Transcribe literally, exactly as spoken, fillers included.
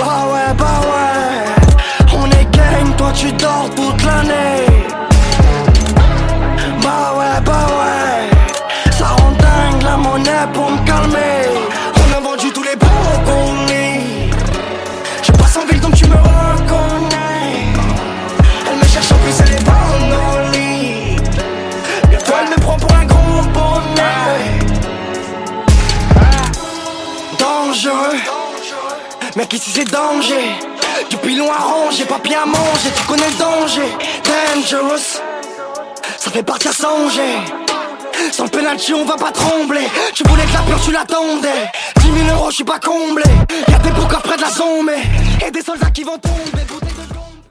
Bah ouais, bah ouais, on est gang, toi tu dors toute l'année. Bah ouais, bah ouais, ça rend dingue la monnaie pour me calmer. On a vendu tous les bons qu'on lit. Je passe en ville donc tu me reconnais. Elle me cherche en plus elle est dans nos lits. Bientôt elle me prend pour un gros bonnet. Dangereux, mec ici c'est danger. Du pilon à ranger, papier à manger, tu connais le danger. Dangerous, ça fait partie à songer. Sans le penalty on va pas trembler. Tu voulais que la pure tu l'attendais. Dix mille euros je suis pas comblé. Y'a des boucs près de la zombie et des soldats qui vont tomber.